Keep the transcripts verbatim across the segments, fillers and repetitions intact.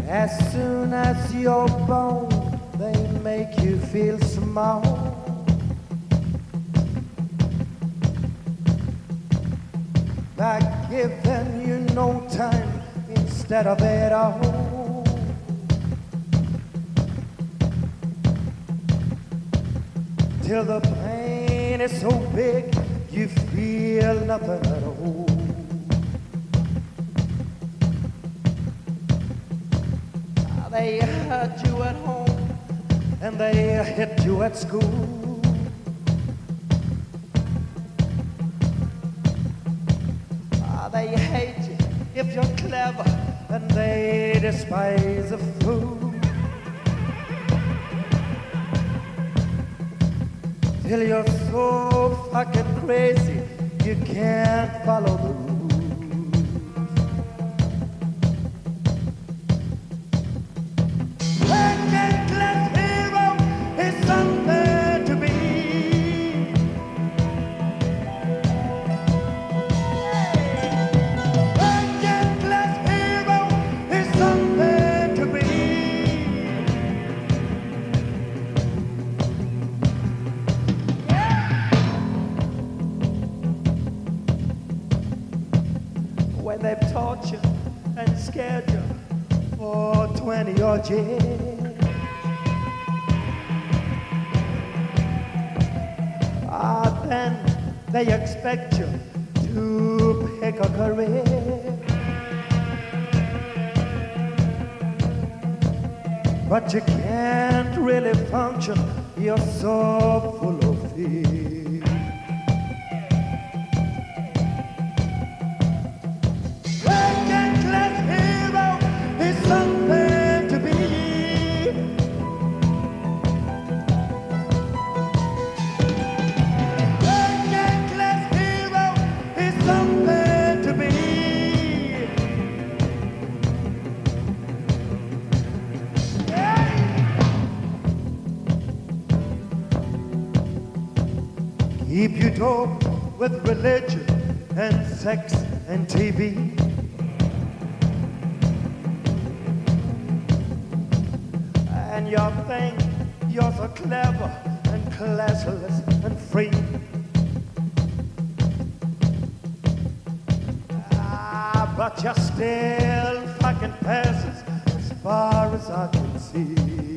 As soon as you're born, they make you feel small. By giving you no time instead of it all. Till the pain is so big, you feel nothing at all. They hurt you at home and they hit you at school. Ah, they hate you if you're clever and they despise a fool. Till you're so fucking crazy you can't follow the rules. When they've taught you and scared you for twenty odd years. Ah, then they expect you to pick a career. But you can't really function, you're so full of fear. Keep you dope with religion and sex and T V. And you think you're so clever and classless and free. Ah, but you're still fucking peasants as far as I can see.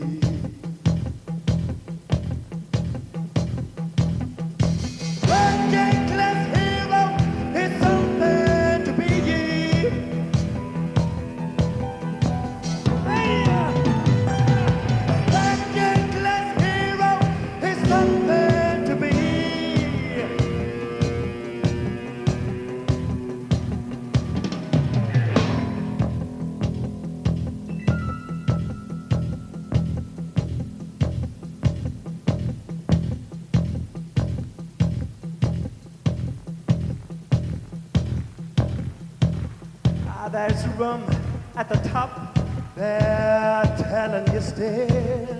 There's room at the top, they're telling you still.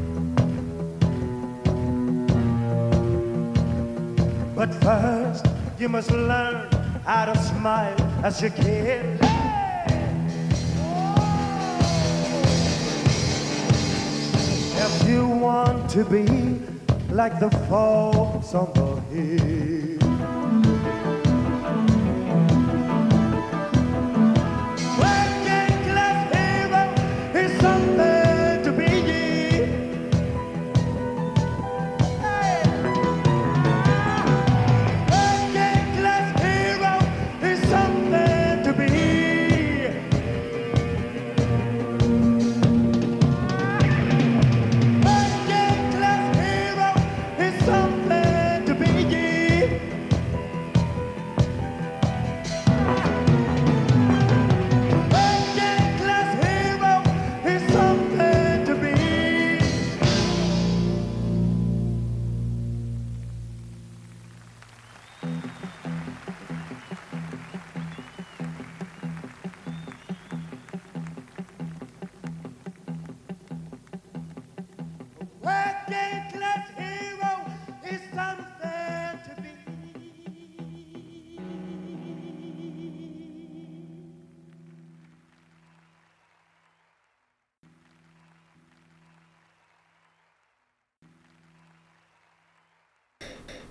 But first, you must learn how to smile as you kill. If you want to be like the folks on the hill.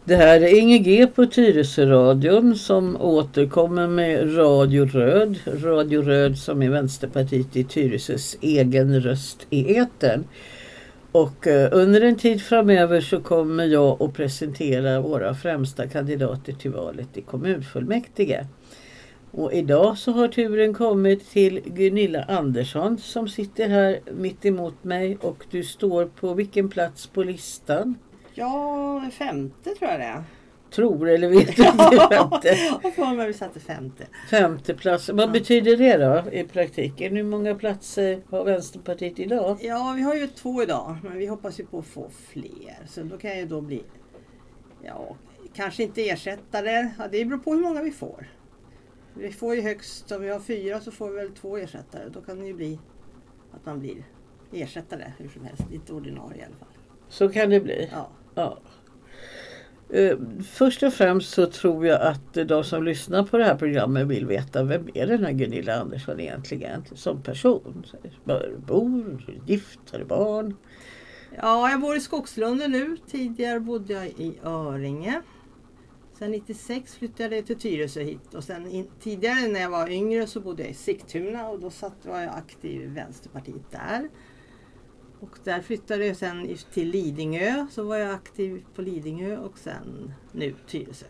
Det här är Inge G på Tyresö-radion som återkommer med Radio Röd. Radio Röd som är Vänsterpartiet i Tyresös egen röst i etern. Och eh, under en tid framöver så kommer jag att presentera våra främsta kandidater till valet i kommunfullmäktige. Och idag så har turen kommit till Gunilla Andersson som sitter här mitt emot mig. Och du står på vilken plats på listan? Ja, femte tror jag det är. Tror eller vet du inte? Femte. Jag får mig vi satte femte. Femte plats. Vad ja. betyder det då i praktiken? Hur många platser har Vänsterpartiet idag? Ja, vi har ju två idag. Men vi hoppas ju på att få fler. Så då kan ju då bli, ja, kanske inte ersättare. Ja, det beror på hur många vi får. Vi får ju högst, om vi har fyra så får vi väl två ersättare. Då kan det ju bli att man blir ersättare hur som helst. Inte ordinarie i alla fall. Så kan det bli? Ja. Ja. Uh, först och främst så tror jag att de som lyssnar på det här programmet vill veta vem är den här Gunilla Andersson egentligen som person? Bor, gift, har barn? Ja, jag bor i Skogslunden nu. Tidigare bodde jag i Öringe. Sen nittiosex flyttade jag till Tyresö hit. Och sen in, tidigare när jag var yngre så bodde jag i Sigtuna och då satt, var jag aktiv i Vänsterpartiet där. Och där flyttade jag sen till Lidingö, så var jag aktiv på Lidingö och sen nu Tyresö.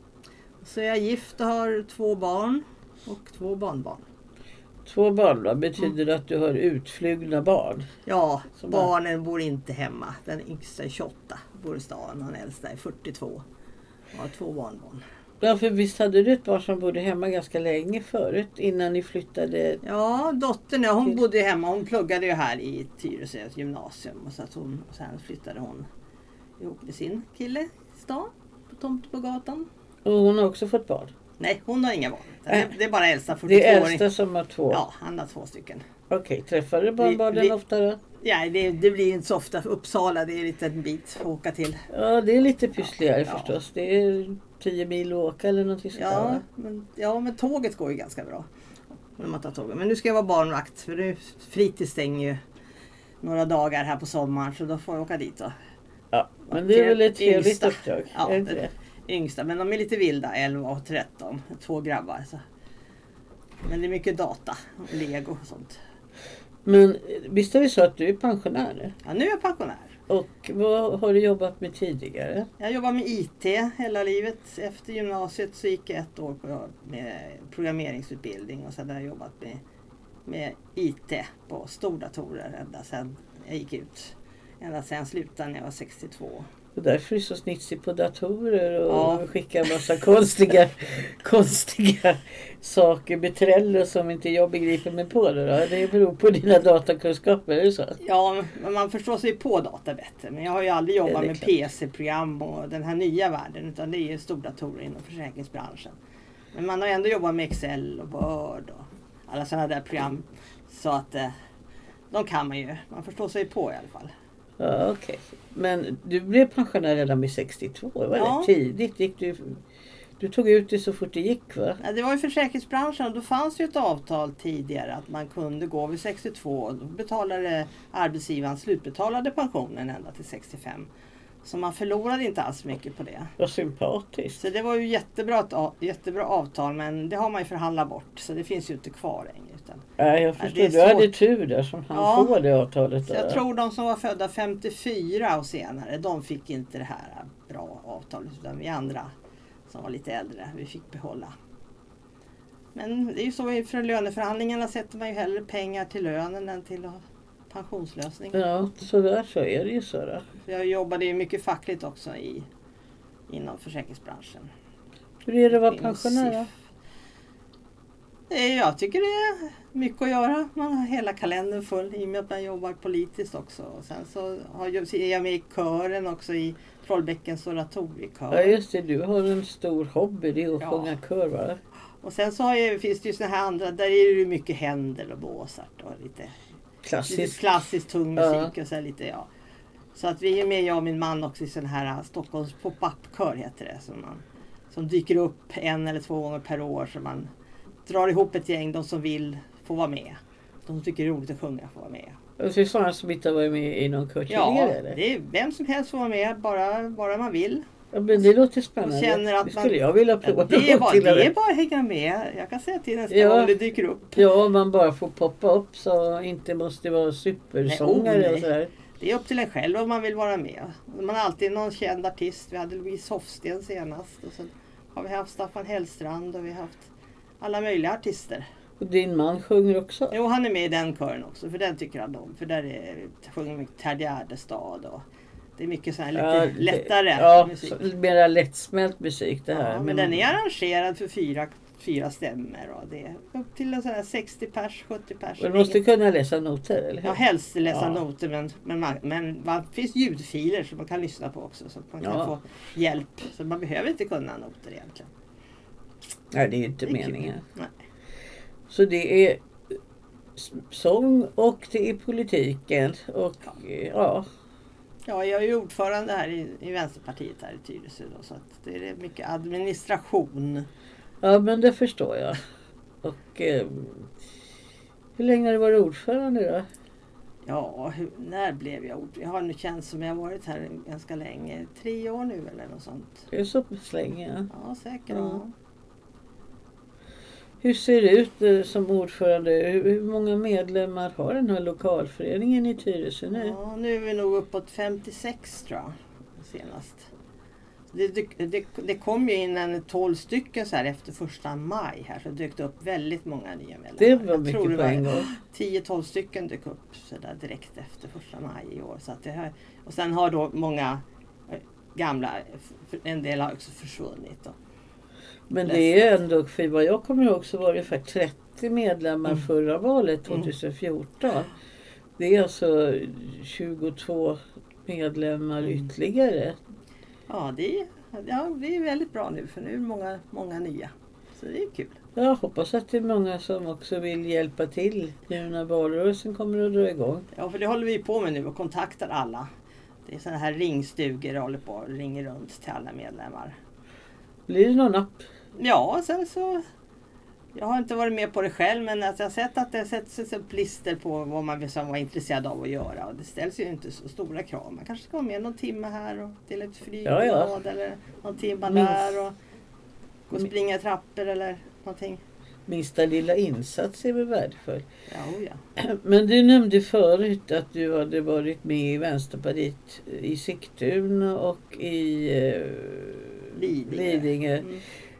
Så jag är gift och har två barn och två barnbarn. Två barn, vad betyder det att du har utflugna barn? Ja, som barnen är... bor inte hemma. Den yngsta är tjugoåtta, bor i stan och den äldsta är fyrtiotvå. Jag har två barnbarn. Ja, för visst hade du ett barn som bodde hemma ganska länge förut innan ni flyttade? Ja, dottern, ja, hon bodde hemma. Hon pluggade ju här i Tyresö gymnasium. Och så att hon, och sen flyttade hon ihop med sin kille i stan, på tomt på gatan. Och hon har också fått barn? Nej, hon har inga barn. Det, det är bara äldsta fyrtiotvå. Det är äldsta som har två? Ja, han har två stycken. Okej, träffar du barnbarnen ofta då? Ja, det, det blir inte så ofta. Uppsala, det är lite en bit att åka till. Ja, det är lite pyssligare ja, förstås. Ja. Det är tio mil att åka eller något sånt. Ja, men, ja, men tåget går ju ganska bra. När man tar tåget. Men nu ska jag vara barnvakt. För det fritids stänger ju några dagar här på sommaren. Så då får jag åka dit då. Ja, men det är väl ett trevligt uppdrag. Ja, det är yngsta. Men de är lite vilda, elva och tretton. Två grabbar. Så. Men det är mycket data och lego och sånt. Men visst är det så att du är pensionär nu? Ja, nu är jag pensionär. Och vad har du jobbat med tidigare? Jag jobbar med I T hela livet. Efter gymnasiet så gick jag ett år på, med programmeringsutbildning. Och sen har jag jobbat med, med I T på stordatorer ända sedan jag gick ut. Ända sedan jag slutade när jag var sextiotvå. Och därför är du så snitsig på datorer och ja. skickar en massa konstiga, konstiga saker med Trello som inte jag begriper mig på. Det, då. Det beror på dina datakunskaper, är det så? Ja, men man förstår sig på data bättre. Men jag har ju aldrig jobbat med P C-program och den här nya världen. Utan det är ju stordatorer inom försäkringsbranschen. Men man har ändå jobbat med Excel och Word och alla sådana där program. Så att eh, de kan man ju. Man förstår sig på i alla fall. Ja, okej. Okay. Men du blev pensionär redan vid sextiotvå, var ja. det tidigt? Gick du, du tog ut det så fort det gick, va? Ja, det var ju försäkringsbranschen och då fanns ju ett avtal tidigare att man kunde gå vid sextiotvå och då betalade arbetsgivaren slutbetalade pensionen ända till sextiofem. Så man förlorade inte alls mycket på det. Vad sympatiskt. Så det var ju jättebra, jättebra avtal, men det har man ju förhandlat bort så det finns ju inte kvar längre. Utan, ja, jag förstår. Ja, du hade tur där som han ja, får det avtalet. Så jag tror de som var födda femtiofyra och senare, de fick inte det här bra avtalet utan vi andra som var lite äldre, vi fick behålla. Men det är ju så för löneförhandlingarna sätter man ju hellre pengar till lönen än till pensionslösning. Ja, så där så är det ju så då. Jag jobbade ju mycket fackligt också i, inom försäkringsbranschen. Hur är det att vara pensionär? Jag tycker det är mycket att göra. Man har hela kalendern full i och med att man jobbar politiskt också. Och sen så har jag, är jag med i kören också i Trollbäckens oratoriekör. Ja just det, du har en stor hobby, det är att ja. sjunga kör, va? Och sen så har jag, finns det ju såna här andra, där är det mycket händer och Mozart och lite klassisk, lite klassisk tung musik ja. och så lite ja. Så att vi är med, jag och min man också i sån här Stockholms pop-up-kör heter det. Som, man, som dyker upp en eller två gånger per år så man drar ihop ett gäng, de som vill få vara med. De som tycker det är roligt att sjunga får vara med. Och så är det sådana som inte har varit med i någon kör tidigare? Ja, det är vem som helst får vara med, bara, bara man vill. Ja, men det låter spännande. Känner att det skulle man, jag vilja prova. Ja, det, är bara, till det är bara att hänga med. Jag kan säga till nästa ja. gång det dyker upp. Ja, man bara får poppa upp så inte måste vara supersångare nej, oh, och sådär. Det är upp till en själv om man vill vara med. Man har alltid någon känd artist. Vi hade Louise Hofsten senast. Och så har vi haft Staffan Hellstrand och vi har haft alla möjliga artister. Och din man sjunger också? Jo, han är med i den kören också. För den tycker han om. För där är, sjunger mycket Ted Gärdestad och det är mycket så här lite ja, lättare ja, musik. Ja, mera lättsmält musik det här. Ja, men, men den är arrangerad för fyra, fyra stämmor och det är upp till så här sextio pers, sjuttio pers. Du måste inget... kunna läsa noter, eller hur? Ja, helst läsa ja. noter, men, men, man, men det finns ljudfiler som man kan lyssna på också så att man kan ja. få hjälp. Så man behöver inte kunna noter egentligen. Nej, det är ju inte det är meningen. Nej. Så det är sång och det är politiken och ja. ja. Ja, jag är ju ordförande här i, i Vänsterpartiet här i Tyresö då, så att det är mycket administration. Ja, men det förstår jag. Och eh, hur länge har du varit ordförande då? Ja, hur, när blev jag ordförande? Jag har nu känt som jag har varit här ganska länge. Tre år nu eller något sånt. Det är så pass länge. Ja, ja säkert. Ja. Ja. Hur ser det ut eh, som ordförande? Hur, hur många medlemmar har den här lokalföreningen i Tyresö nu? Ja, nu är vi nog uppåt femtiosex tror jag senast. Det, det, det, det kom ju in en tolv stycken så här efter första maj här så dök det upp väldigt många nya medlemmar. Det var jag mycket tror det på en gång. tio tolv stycken dök upp så där direkt efter första maj i år. Så att det här, och sen har då många gamla, en del har också försvunnit då. Men det är ändå, för vad jag kommer ihåg så var det ungefär trettio medlemmar mm. förra valet tjugohundrafjorton. Mm. Det är alltså tjugotvå medlemmar mm. ytterligare. Ja det, är, ja, det är väldigt bra nu för nu är det många, många nya. Så det är kul. Jag hoppas att det är många som också vill hjälpa till nu när valrörelsen kommer att dra igång. Ja, för det håller vi på med nu och kontaktar alla. Det är sådana här ringstugor och håller på och ringer runt till alla medlemmar. Blir det någon app? Ja, sen så... Jag har inte varit med på det själv men att jag har sett att det sätts upp listor på vad man vill vara intresserad av att göra. Och det ställs ju inte så stora krav. Man kanske ska vara med någon timme här och dela ut flygblad ja, ja. eller någon timme Minst. där och gå och springa trappor eller någonting. Minsta lilla insats är väl värdefull. Ja, ja. Men du nämnde förut att du hade varit med i Vänsterpartiet i Sigtuna och i eh, Lidingö. Lidingö. Mm.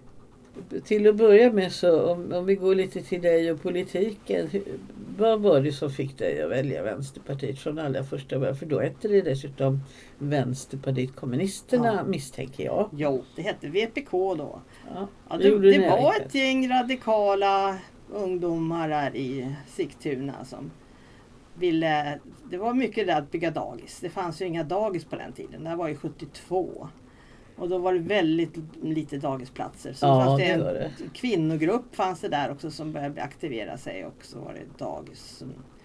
Till att börja med så om, om vi går lite till dig och politiken. Vad var det som fick dig att välja Vänsterpartiet från allra första början? För då hette det dessutom Vänsterpartiet kommunisterna ja. misstänker jag. Jo, det hette V P K då. Ja, ja, det det, det var ett gäng radikala ungdomar där i Sigtuna som ville... Det var mycket där att bygga dagis. Det fanns ju inga dagis på den tiden. Det var ju sjuttiotvå. Och då var det väldigt lite dagisplatser. Så ja, fanns det en det var det. kvinnogrupp fanns det där också som började aktivera sig. Och så var det dagis.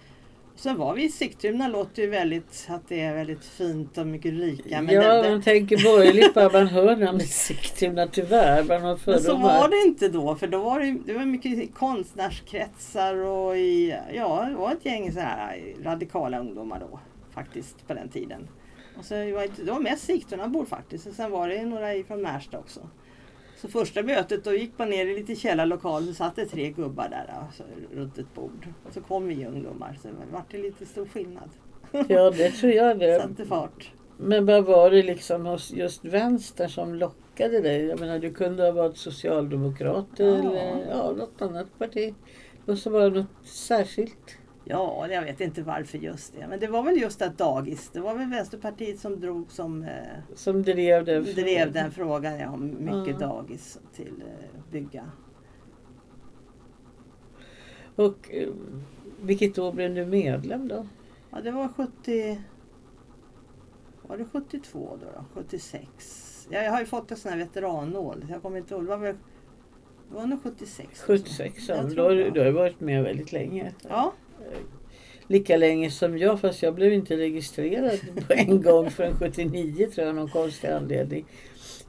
Så var vi i Sigtuna låter ju väldigt att det är väldigt fint och mycket rika. Men ja, det, det... man tänker borgerligt bara man hör namnet Sigtuna tyvärr. Man har men så var det inte då. För då var det, det var mycket i konstnärskretsar och i, ja, det var ett gäng så här radikala ungdomar då. Faktiskt på den tiden. Och så var det, det var mest Sigtuna bor faktiskt. Och sen var det några från Märsta också. Så första mötet då gick man ner i lite källarlokal och satt det tre gubbar där alltså, runt ett bord. Och så kom vi ungdomar så det var det lite stor skillnad. Ja, det tror jag det. Satte fart. Men vad var det liksom hos just vänster som lockade dig? Jag menar, du kunde ha varit socialdemokrat ja. eller ja, något annat parti. Och så var det något särskilt. Ja, jag vet inte varför just det. Men det var väl just att dagis. Det var väl Vänsterpartiet som drog som... Eh, som drev den frågan. Drev den frågan, ja. Mycket ja. dagis till eh, bygga. Och eh, vilket år blev du medlem då? Ja, det var sjuttio... Var det sjuttiotvå då? då? sjuttiosex. Ja, jag har ju fått en sån här veterannål. Jag kommer inte ihåg. Det var väl... Det var nog sjuttiosex. sjuttiosex, ja. Då har du, du har varit med väldigt länge. Ja. Lika länge som jag, fast jag blev inte registrerad på en gång förrän sjuttionio tror jag, någon konstig anledning.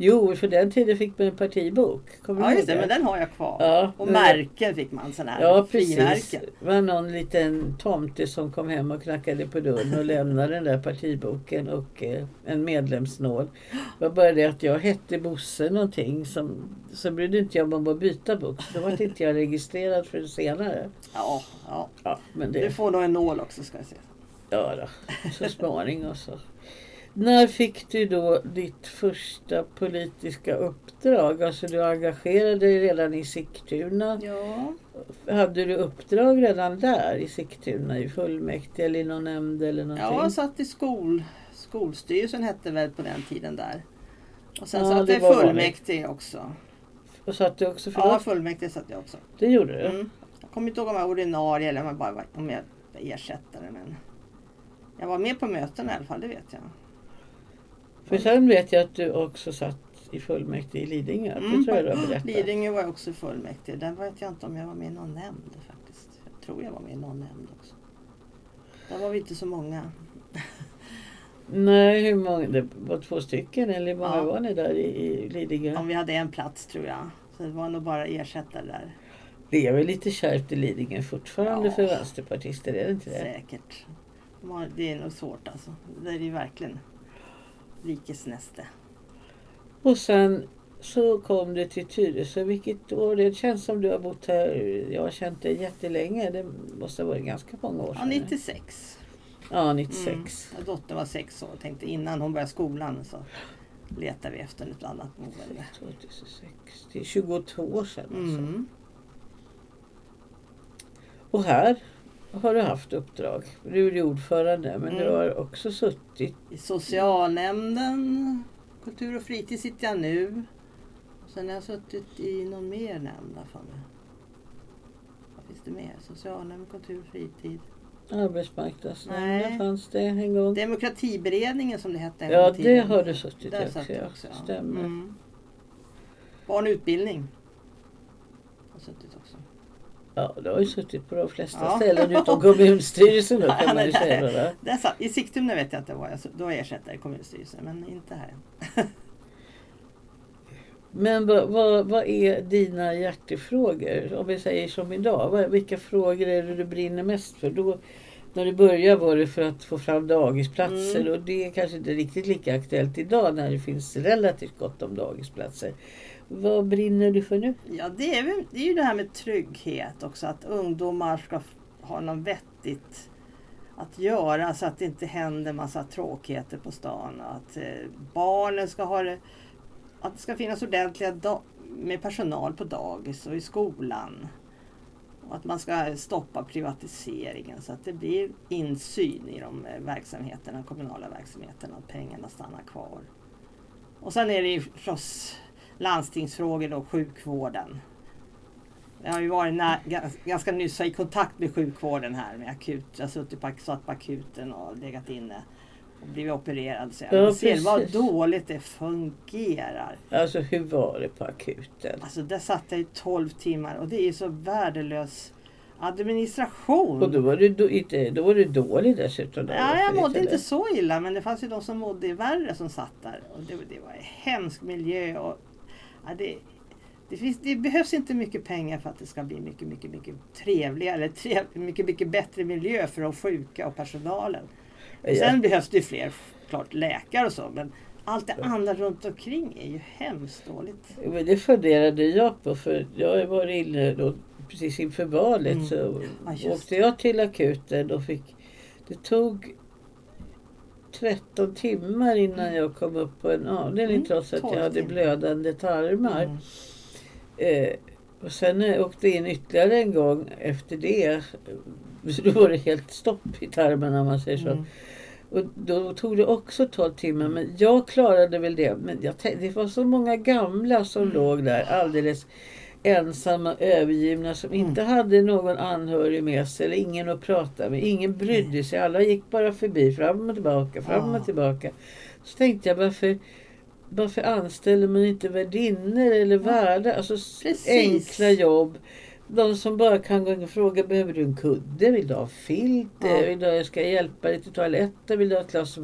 Jo, för den tiden fick man en partibok. Kommer Ja du just det, ihåg men den har jag kvar. Ja, och men- märken fick man, sån här Ja, precis. frimärken. Det var någon liten tomte som kom hem och knackade på dörren och lämnade den där partiboken och eh, en medlemsnål. Det var bara det att jag hette Bosse någonting, som, så brydde inte jag om att byta bok. Så då var inte jag registrerad för det senare. Ja, ja. Ja, men Du det... får nog en nål också, ska jag säga. Ja då, så småningom så. När fick du då ditt första politiska uppdrag? Alltså du engagerade dig redan i Sigtuna. Ja. Hade du uppdrag redan där i Sigtuna i fullmäktige eller i någon nämnd eller någonting? Ja, jag satt i skol, skolstyrelsen hette väl på den tiden där. Och sen Ja, satt det jag i var fullmäktige också. Och satt du också för Ja, ja. fullmäktige satt jag också. Det gjorde du? Mm. Jag kommer inte ihåg om jag var ordinarie eller om jag bara var om jag var ersättare. Men jag var med på möten i alla fall, det vet jag. För sen vet jag att du också satt i fullmäktige i Lidingö. Mm. Det tror jag du har berättat. Lidingö var jag också i fullmäktige. Där vet jag inte om jag var med i någon nämnd faktiskt. Jag tror jag var med i någon nämnd också. Där var vi inte så många. Nej, hur många? Det var två stycken eller hur många Ja. var ni där i, i Lidingö? Om vi hade en plats tror jag. Så det var nog bara ersättare där. Det är väl lite kärvt i Lidingö fortfarande Ja. för vänsterpartister, är det inte det? Säkert. De har- Det är nog svårt alltså. Det är ju verkligen rikesnäste. Och sen så kom du till Tyresö, vilket år? Det känns som du har bott här, jag har känt dig jättelänge, det måste ha varit ganska många år Ja, sedan. nittiosex. Ja, nittiosex. Mm. Dottern var sex år. Tänkte innan hon började skolan så letade vi efter ett annat boende. tjugohundrasex. Det är tjugotvå år sedan alltså. Mm. Och här har du haft uppdrag. Du är ordförande, men du Mm. har också suttit. I socialnämnden, kultur och fritid sitter jag nu. Sen har jag suttit i någon mer nämnd där för mig. Vad finns det mer? Socialnämnd, kultur och fritid. Arbetsmarknadsnämnden Nej. fanns det en gång. Demokratiberedningen som det hette en Ja, gång i tiden. det har du suttit Där i satt också. jag Ja. också. Ja. Stämmer. Mm. Barn och utbildning. Har suttit också. Ja, du har ju suttit på de flesta Ja. ställen utom kommunstyrelsen då, kan man ju Ja, säga. nej. Då. Där satt, I Sigtuna vet jag att det var jag, då var jag ersättare i kommunstyrelsen, men inte här. Men vad, vad, vad är dina hjärtefrågor? Om vi säger som idag, vad, vilka frågor är det du brinner mest för? Då, när du började var det för att få fram dagisplatser Mm. och det är kanske inte riktigt lika aktuellt idag när det finns relativt gott om dagisplatser. Vad brinner du för nu? Ja, det är, väl- det är ju det här med trygghet också, att ungdomar ska f- ha något vettigt att göra så att det inte händer massa tråkigheter på stan. Att eh, barnen ska ha det, att det ska finnas ordentliga da- med personal på dagis och i skolan. Och att man ska stoppa privatiseringen så att det blir insyn i de eh, verksamheterna, kommunala verksamheterna, och pengarna stannar kvar. Och sen är det ju förstås landstingsfrågor då, sjukvården. Jag har ju varit när, gans- ganska nyss i kontakt med sjukvården här med akut. Jag har suttit på, satt på akuten och legat inne och blivit opererad. Så Ja, jag ser vad precis. dåligt det fungerar. Alltså hur var det på akuten? Alltså där satt jag i tolv timmar och det är så värdelös administration. Och då var du, då, inte, då var du dålig dessutom. Då, Ja, jag mådde eller? inte så illa, men det fanns ju de som mådde värre som satt där. Och det, det var en hemsk miljö. Och, ja, det, det, finns, det behövs inte mycket pengar för att det ska bli mycket, mycket, mycket trevligare. Eller trev, mycket, mycket bättre miljö för de sjuka och personalen. Ja. Sen behövs det fler, klart, läkare och så. Men allt det andra runt omkring är ju hemskt dåligt. Men det funderade jag på, för jag var inne då, precis inför valet Mm. så Ja, just åkte jag till akuten och fick, det tog tretton timmar innan jag kom upp på en avdelning Mm, trots att tolv jag hade timmar. blödande tarmar. Mm. Eh, och sen eh, åkte jag in ytterligare en gång efter det. Så då var det helt stopp i tarmarna om man säger så. Mm. Och då tog det också tolv timmar, men jag klarade väl det. Men jag tänkte, det var så många gamla som Mm. låg där alldeles ensamma, övergivna, som Mm. inte hade någon anhörig med sig eller ingen att prata med. Ingen brydde sig, alla gick bara förbi, fram och tillbaka, fram Ja. och tillbaka. Så tänkte jag, varför, varför anställer man inte värdinnor eller värdar? Alltså s- Precis. enkla jobb. De som bara kan gå in och fråga, behöver du en kudde? Vill du ha filt? Ja. Vill du, ska jag hjälpa dig till toaletten? Vill du ha ett glas vatten?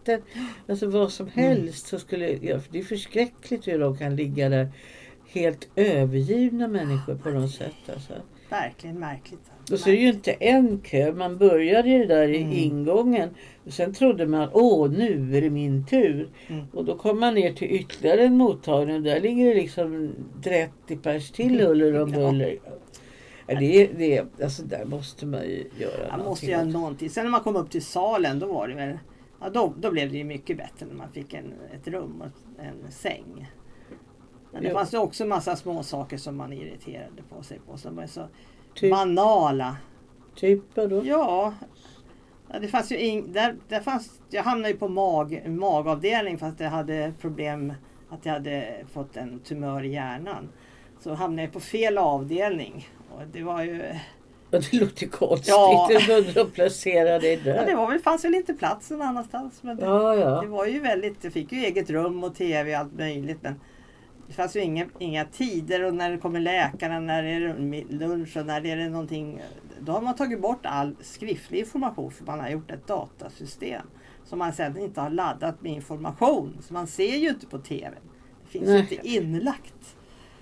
vatten, alltså vad som helst så skulle, ja, för det är förskräckligt hur de kan ligga där helt övergivna människor på något sätt alltså. Verkligen märkligt. Och så är det ju inte en kö, man började ju där i mm. ingången och sen trodde man att åh, nu är det min tur. Mm. Och då kom man ner till ytterligare en mottagning och där ligger det liksom trettio pers till huller och buller. Ja. Ja, det är, det är, alltså där måste man ju göra man någonting. Måste göra någonting. Sen när man kom upp till salen då var det väl, ja, då, då blev det ju mycket bättre när man fick en, ett rum och en säng. Men det jo. fanns ju också en massa små saker som man irriterade på sig på som är så typ, banala. Typ då? Ja. Ja, det fanns ju ing, där, där fanns, jag hamnade ju på mag, magavdelning fast jag hade problem att jag hade fått en tumör i hjärnan. Så hamnade jag på fel avdelning. Och det var ju... Och det låter konstigt. Ja. Du placerade dig där. Ja, det var väl, fanns väl inte plats någon annanstans. Men det, ja, ja. det var ju väldigt... Jag fick ju eget rum och tv och allt möjligt. Men det fanns ju inga, inga tider och när det kommer läkarna, när det är lunch och när det är någonting. Då har man tagit bort all skriftlig information för man har gjort ett datasystem. Som man sedan inte har laddat med information. Så man ser ju inte på tv. Det finns ju inte inlagt.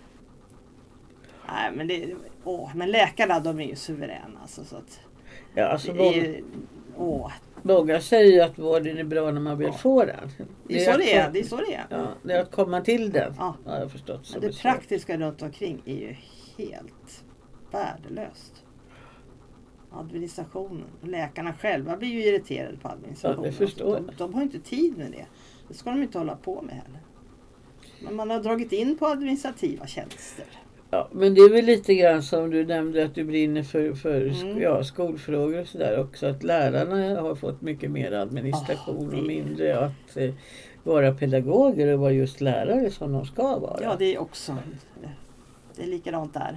Nej, men, det, åh, men läkarna de är ju suveräna. Alltså, så att ja, alltså det många, är, åh. många säger att vården är bra när man vill ja. få den. Det är, det är så det är. Det är så det är. Ja, det är att komma till den. Ja. Ja, jag har förstått. Men det praktiska runt omkring är ju helt värdelöst. Administrationen. Läkarna själva blir ju irriterade på administrationen. Ja, det förstår de, de har inte tid med det. Det ska de inte hålla på med heller. Men man har dragit in på administrativa tjänster. Ja, men det är väl lite grann som du nämnde att du brinner för, för Mm. ja, skolfrågor och sådär också. Att lärarna har fått mycket mer administration Oh, och mindre att eh, vara pedagoger och vara just lärare som de ska vara. Ja, det är också. Det är likadant där.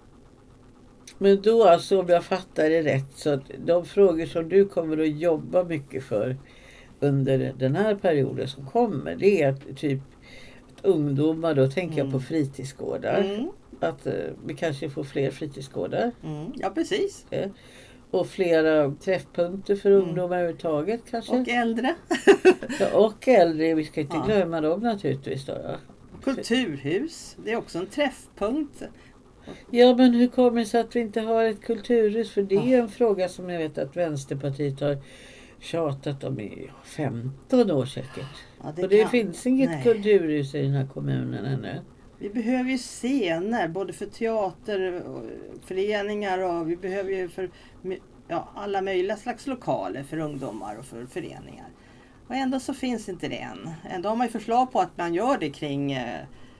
Men då alltså, om jag fattar det rätt, så att de frågor som du kommer att jobba mycket för under den här perioden som kommer, det är att typ att ungdomar, då tänker mm. jag på fritidsgårdar. Mm. Att uh, vi kanske får fler fritidsgårdar. Mm. Ja, precis. Ja. Och flera träffpunkter för mm. ungdomar överhuvudtaget kanske. Och äldre. Ja, och äldre, vi ska inte ja. glömma dem naturligtvis då. Ja. Kulturhus, det är också en träffpunkt. Ja, men hur kommer det sig att vi inte har ett kulturhus? För det är en fråga som jag vet att Vänsterpartiet har tjatat om i femton år säkert. Ja, det och det kan. finns inget Nej. kulturhus i den här kommunen ännu. Vi behöver ju scener, både för teater och föreningar och vi behöver ju för ja, alla möjliga slags lokaler för ungdomar och för föreningar. Och ändå så finns inte det än. Ändå har man ju förslag på att man gör det kring eh,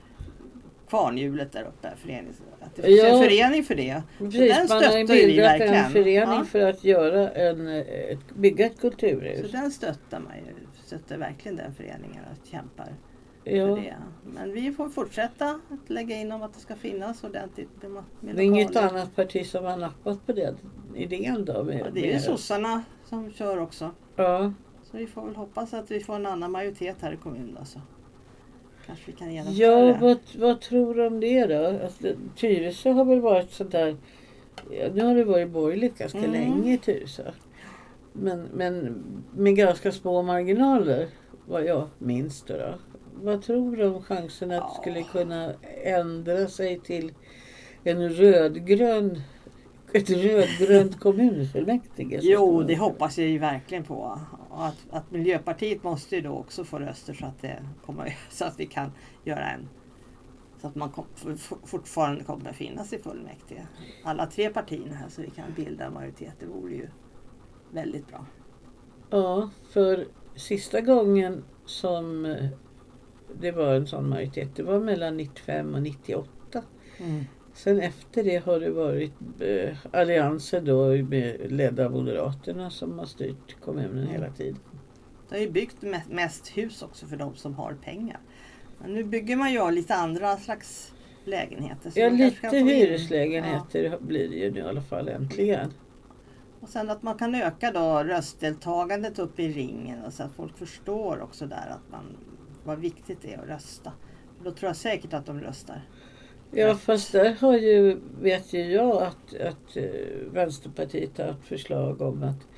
kvarnhjulet där uppe. Förenings, att det finns ja, en förening för det. Precis, den man har bildat en förening ja. för att göra en, ett, bygga ett kulturhus. Så den stöttar man ju. Stöttar verkligen den föreningen och kämpar ja. för det. Men vi får fortsätta att lägga in om att det ska finnas ordentligt med, med det är inget annat parti som har nappat på den idén då? Med, ja, det är ju sossarna som kör också. Ja. Så vi får väl hoppas att vi får en annan majoritet här i kommunen. Alltså. Kanske vi kan genomföra ja, det. Vad, vad tror du om det då? Alltså, Tyresö har väl varit sånt där... Ja, nu har det varit borgerligt ganska mm. länge i Tyresö. Men, men med ganska små marginaler, vad jag minns då. då. Vad tror du om chansen att ja. det skulle kunna ändra sig till en rödgrön... Ett rödgrönt kommunfullmäktige. Jo, det hoppas jag ju verkligen på. Att, att Miljöpartiet måste ju då också få röster så att, det kommer, så att vi kan göra en... Så att man kom, fortfarande kommer finnas i fullmäktige. Alla tre partierna här så vi kan bilda en majoritet. Det vore ju väldigt bra. Ja, för sista gången som det var en sån majoritet, det var mellan nittiofem och nittioåtta. Mm. Sen efter det har det varit eh, allianser då med ledda Moderaterna som har styrt kommunen mm. hela tiden. Det har ju byggt mest hus också för de som har pengar. Men nu bygger man ju lite andra slags lägenheter. Ja, lite hyreslägenheter ja. blir det ju nu i alla fall äntligen. Och sen att man kan öka då röstdeltagandet upp i ringen och så att folk förstår också där att man, vad viktigt det är att rösta. Då tror jag säkert att de röstar. Ja, fast där har ju, vet ju jag att, att uh, Vänsterpartiet har ett förslag om att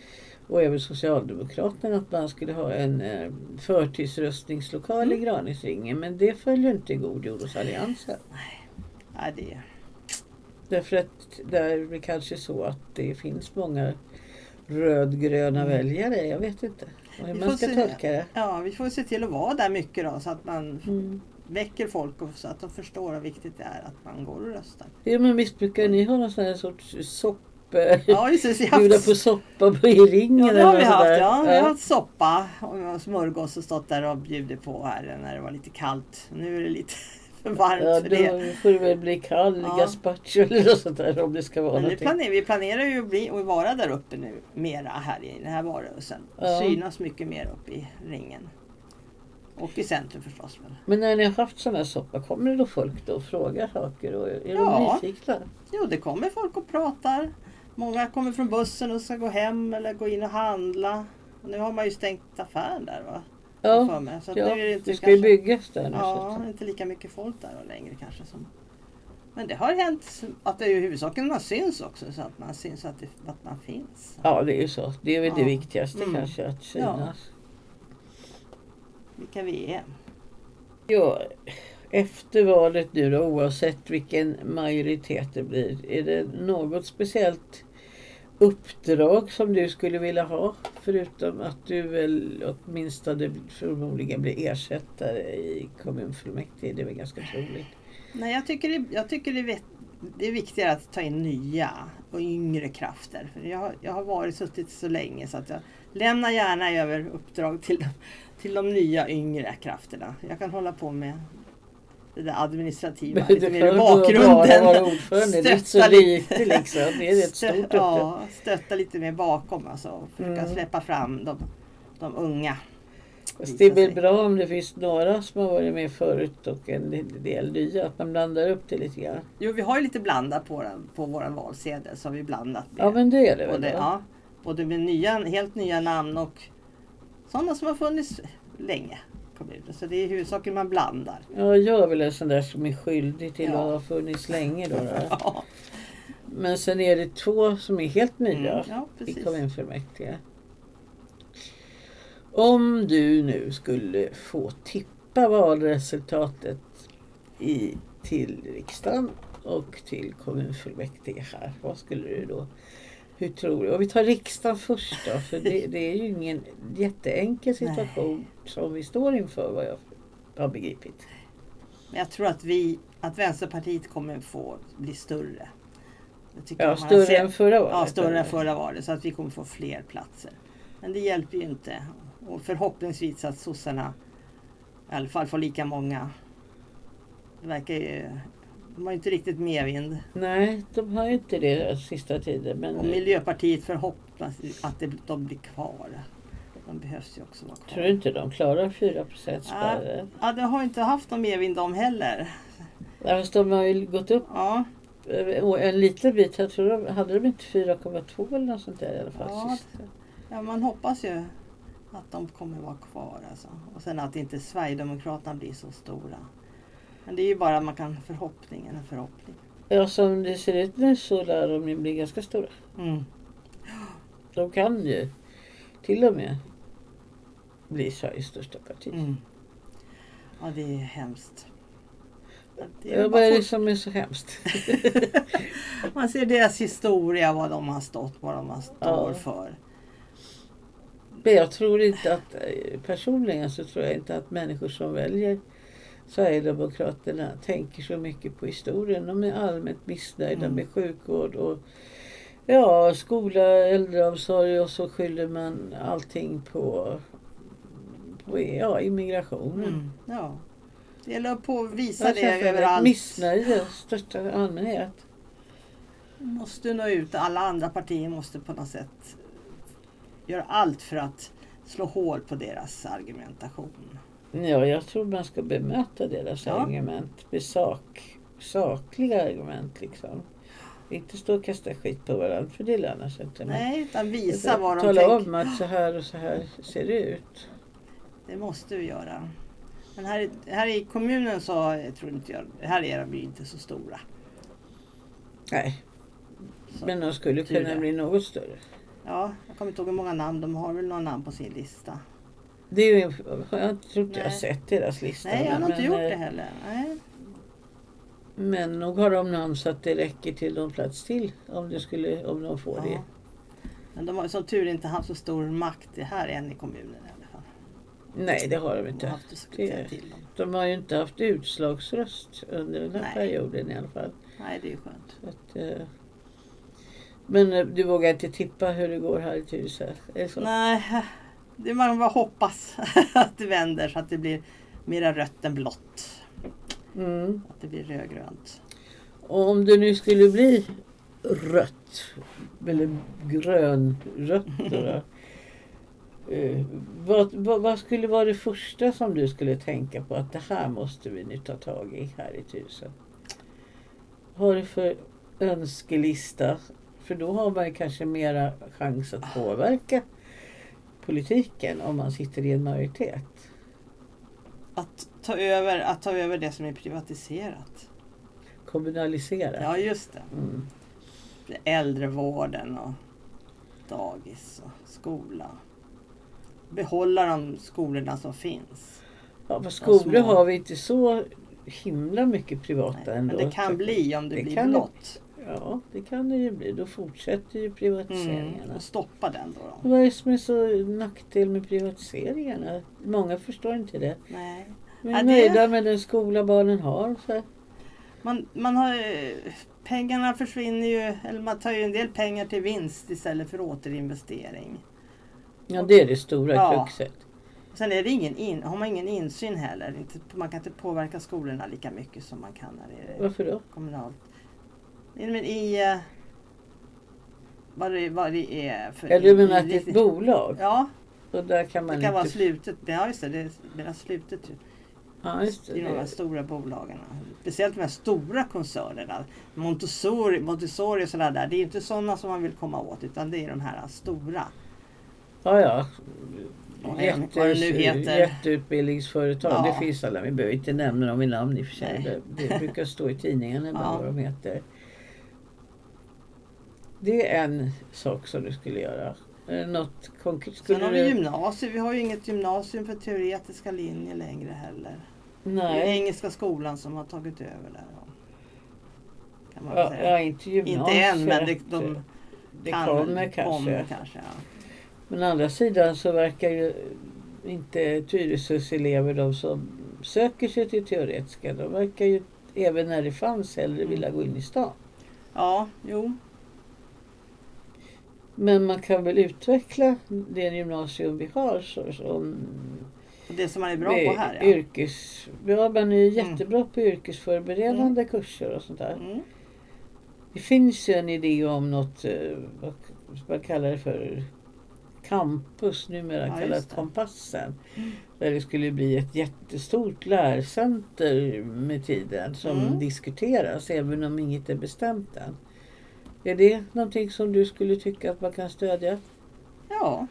och även Socialdemokraterna att man skulle ha en eh, förtidsröstningslokal Mm. i Granisringen. Men det följer inte i god jord hos Alliansen. Ja, det. Därför att där är det kanske så att det finns många rödgröna Mm. väljare. Jag vet inte hur Vi man får ska se- tolka det. Ja, vi får se till att vara där mycket då så att man Mm. väcker folk och så att de förstår hur viktigt det är att man går och röstar. Ja, men visst brukar ni ha någon sån här sorts soppa? Ja, just det. Vi har Bjuda haft, på soppa på i ringen ja, det har vi eller haft. sådär. Ja. Vi har haft soppa och smörgås och stått där och bjudit på här när det var lite kallt. Nu är det lite för varmt Ja, för då det. får det väl bli kall Ja. gazpacho eller något sånt där om det ska vara Men nu någonting. planerar, vi planerar ju att bli, att vara där uppe nu mera här i den här varuhusen. Ja. Synas mycket mer upp i ringen. Och i centrum förstås. Men. Men när ni har haft sån här soppa, kommer det då folk då och frågar saker? Och är Ja. de nyfikna? Jo, det kommer folk och pratar. Många kommer från bussen och ska gå hem eller gå in och handla. Och nu har man ju stängt affären där va? Ja, För mig. Så att ja nu är det inte det ska ju kanske- byggas där nu. Ja, Så. inte lika mycket folk där och längre kanske. Som. Men det har hänt att det är ju huvudsaken man syns också. Så att man syns att, det, att man finns. Ja, det är ju så. Det är väl det Ja. viktigaste Mm. kanske, att synas. Vilka vi är. Ja, efter valet nu då, oavsett vilken majoritet det blir, är det något speciellt uppdrag som du skulle vilja ha? Förutom att du väl åtminstone förmodligen blir ersättare i kommunfullmäktige. Det är väl ganska troligt. Nej, jag tycker, det, jag tycker det, är, vet- det är viktigare att ta in nya och yngre krafter. För jag, har- jag har varit suttit så länge så att jag lämnar gärna över uppdrag till, de- till de nya yngre krafterna. Jag kan hålla på med det där administrativa lite mer i Bara vara bakgrunden. ordförande, det är inte så Stötta lite. lite liksom. Det är ett stort Stö- uppdrag. ja, stötta lite mer bakom alltså. Och försöka Mm. släppa fram de, de unga. Fast det är väl sig. bra om det finns några som har varit med förut och en del nya. Att man blandar upp det lite grann. Jo, vi har ju lite blandat på, den, på vår valsedel så har vi blandat med. Ja, men det är det väl. Både, då. ja, både med nya, helt nya namn och sådana som har funnits länge i kommunen. Så det är huvudsaken man blandar. Ja, jag är väl en sån där som är skyldig till Ja. att ha funnits länge då. då. Ja, Men sen är det två som är helt nya mm, ja i precis. kommunfullmäktige. Om du nu skulle få tippa valresultatet i, till riksdagen och till kommunfullmäktige här, vad skulle du då, hur tror du? Och vi tar riksdagen först då, för det, det är ju ingen jätteenkel situation som vi står inför, vad jag har begripit. Men jag tror att vi, att Vänsterpartiet kommer få bli större. Jag tycker Ja, att man har större sett- än förra valet. Ja, större eller? än förra valet så att vi kommer få fler platser. Men det hjälper ju inte. Och förhoppningsvis att sossarna i alla fall får lika många. Det verkar ju, de har ju inte riktigt medvind. Nej, de har ju inte det sista tiden. Men Och Miljöpartiet förhoppas att det, de blir kvar. De behövs ju också vara kvar. tror du inte de klarar fyra procent Ja, spärren? ja, de har inte haft någon medvind de heller. Ja, fast de har ju gått upp Ja, och en liten bit. Jag tror de hade de inte fyra komma två eller något sånt där i alla fall. Ja, sist. ja, man hoppas ju att de kommer vara kvar. Alltså. Och sen att inte Sverigedemokraterna blir så stora. Men det är ju bara man kan förhoppningen en förhoppning. Ja, som det ser ut nu så lär de ju bli ganska stora. Mm. De kan ju till och med bli Sveriges största parti. Mm. Ja, det är hemskt. Det är Ja, bara vad är det fort- som är så hemskt? Man ser deras historia, vad de har stått, vad de har står Ja. för. Men jag tror inte att, personligen så tror jag inte att människor som väljer Sverigedemokraterna tänker så mycket på historien. De är allmänt missnöjda Mm. med sjukvård och ja, skola, äldreomsorg, och så skyller man allting på, på ja, immigrationen. Mm. Ja. Det gäller på att visa Alltså, det för ett överallt. missnöje i största allmänhet. Måste nå ut. Alla andra partier måste på något sätt göra allt för att slå hål på deras argumentation. Ja, jag tror man ska bemöta deras Ja. argument med sak, sakliga argument liksom. Inte stå och kasta skit på varandra, för det lönar sig inte. Men Nej, utan visa vad de tala tänker. om att så här och så här ser det ut. Det måste vi göra. Men här, här i kommunen så jag tror inte jag, här är de ju inte så stora. Nej, Så, men de skulle tur kunna det. bli något större. Ja, jag kommer inte ihåg hur många namn. De har väl några namn på sin lista. Det är ju, jag inte tror inte jag har Nej. sett deras lista. Nej, jag har men, inte gjort eh, det heller. Nej. Men nog har de namn så att det räcker till någon plats till om, det skulle, om de får Ja. det. Men de har som tur inte haft så stor makt det här än i kommunen i alla fall. Nej, det har de De inte. har haft att säga Det, till dem. de har ju inte haft utslagsröst under den här Nej. perioden i alla fall. Nej, det är ju skönt. Så att, eh, men eh, du vågar inte tippa hur det går här i Tyresö? Är det så? Nej, det man bara hoppas att det vänder så att det blir mera rött än blått. Mm. Att det blir rödgrönt. Och om det nu skulle bli rött eller grönrött då, då, eh, vad, vad, vad skulle vara det första som du skulle tänka på att det här måste vi nu ta tag i här i Tyresö? Vad har du för önskelista? För då har man kanske mera chans att påverka politiken om man sitter i en majoritet. Att ta över, att ta över det som är privatiserat. Kommunalisera. Ja, just det. Mm. Äldrevården och dagis och skola. Behålla de skolorna som finns. Ja, för De skolor små. har vi inte så himla mycket privata Nej, ändå. men det kan bli om det, Det blir kan det- blått. Ja, det kan det ju bli. Då fortsätter ju Mm. privatiseringarna. Och stoppa den då. Och då. vad är det som är så nackdel med privatiseringarna? Många förstår inte det. Nej. De Ja, är det- nöjda med den skola barnen har. Så här. Man, man har ju- pengarna försvinner ju, eller man tar ju en del pengar till vinst istället för återinvestering. Ja, det är det stora Ja. kruxet. Sen är det ingen in, har man ingen insyn heller. Inte, man kan inte påverka skolorna lika mycket som man kan när det är Varför då? kommunalt. Nej, men i eh, vad det, vad det är för... Eller du menar i- att det är ett i- bolag? Ja, Och där kan man det kan vara inte... slutet. Ja, just det. Det är mera slutet ju. Ja, just det. I de här det. stora bolagen. Speciellt de här stora koncernerna. Montessori, Montessori och sådär där. Det är ju inte sådana som man vill komma åt. Utan det är de här stora. Ja, ja. Vad är de- vad det nu heter. Jätteutbildningsföretag. Ja. Det finns alla. Vi behöver inte nämna dem i namn i och för sig. Nej. Det, det brukar stå i tidningarna Ja. vad de heter. Det är en sak som du skulle göra. Är det något konkret? Sen Skulle har vi du... gymnasium. Vi har ju inget gymnasium för teoretiska linjer längre heller. Det är Nej. Engelska skolan som har tagit över där. ja. Kan man väl Ja, säga. ja, inte gymnasiet. Inte än, men det, de det kan kommer väl kanske. komma kanske. Ja. Men å andra sidan så verkar ju inte Tyresös elever, de som söker sig till teoretiska, de verkar ju även när det fanns hellre vilja gå in i stan. ja, jo. Men man kan väl utveckla det gymnasium vi har så, som Och det som man är bra med på här. Ja. yrkes... Ja, man är ju jättebra på yrkesförberedande kurser och sånt där. Mm. Det finns ju en idé om något, eh, vad vad kallar det för, campus, numera Ja, kallat just det. Kompassen. Där det skulle bli ett jättestort lärcenter med tiden som Mm. diskuteras även om inget är bestämt än. Är det någonting som du skulle tycka att man kan stödja? Ja.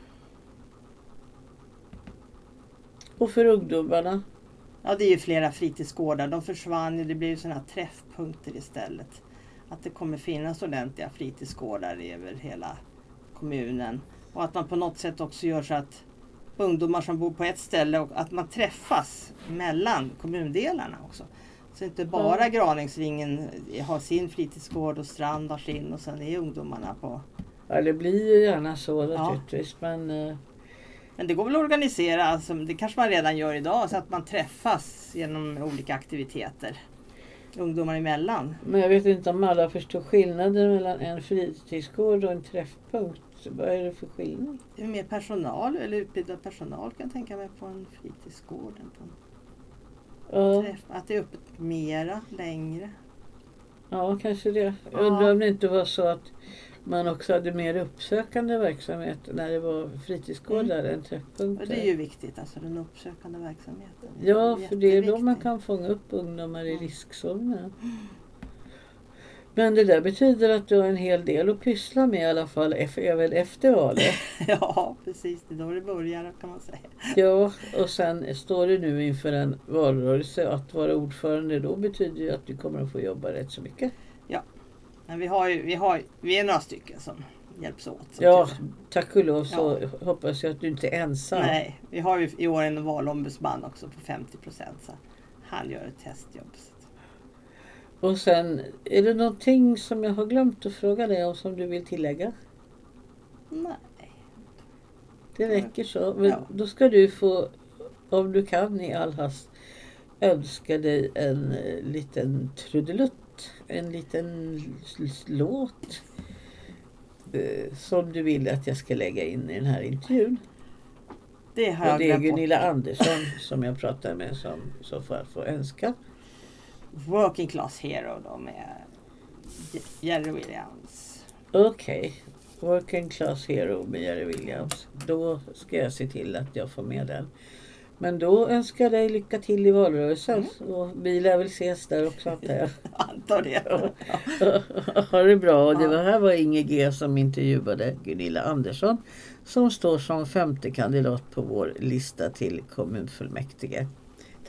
Och för ungdomarna? ja, det är ju flera fritidsgårdar. De försvann ju. Det blir ju sådana här träffpunkter istället. Att det kommer finnas ordentliga fritidsgårdar över hela kommunen. Och att man på något sätt också gör så att ungdomar som bor på ett ställe och att man träffas mellan kommundelarna också. Så inte bara Ja. Graningsringen har sin fritidsgård och Strand har sin och sen är ungdomarna på. Ja, det blir ju gärna så Ja. naturligtvis. Men eh, Men det går väl att organisera, alltså, det kanske man redan gör idag, så att man träffas genom olika aktiviteter. Ungdomar emellan. Men jag vet inte om alla förstår skillnaden mellan en fritidsgård och en träffpunkt. Vad är det för skillnad? Det är mer personal eller utbildad personal kan jag tänka mig på en fritidsgård. än På en Ja, träff. Att det är öppet mera, längre. ja kanske det. Ja. Jag undrar om det inte var så att man också hade mer uppsökande verksamhet när det var fritidsgårdar än Och träffpunkter. det är ju viktigt, alltså den uppsökande verksamheten. Ja, för det är då man jätteviktig. kan fånga upp ungdomar i Mm. riskzonen. Men det där betyder att du har en hel del att pyssla med i alla fall eff- även efter valet. Ja, precis. Det är då det börjar kan man säga. Ja, och sen står du nu inför en valrörelse. Att vara ordförande då betyder ju att du kommer att få jobba rätt så mycket. Men vi, har ju, vi, har, vi är några stycken som hjälps åt. Ja, tur. tack och lov så Ja. hoppas jag att du inte är ensam. Nej, vi har ju i år en valombudsman också på femtio procent. Så han gör ett testjobb. Och sen, är det någonting som jag har glömt att fråga dig om som du vill tillägga? Nej. Det räcker så. Men Ja. då ska du få, om du kan i all hast, önska dig en eh, liten trudelutt. En liten s- låt. Eh, som du vill att jag ska lägga in i den här intervjun. Det har Och jag det är glömt Gunilla bort. Andersson som jag pratar med som så får jag få önska. Working Class Hero då med Jerry Williams. Okej. Working Class Hero med Jerry Williams. Då ska jag se till att jag får med den. Men då önskar jag dig lycka till i valrörelsen. Mm. Och vi lär väl ses där också, antar jag. Antar det. Ha det bra. Och det Ja. var, här var Inge G som intervjuade Gunilla Andersson som står som femte kandidat på vår lista till kommunfullmäktige.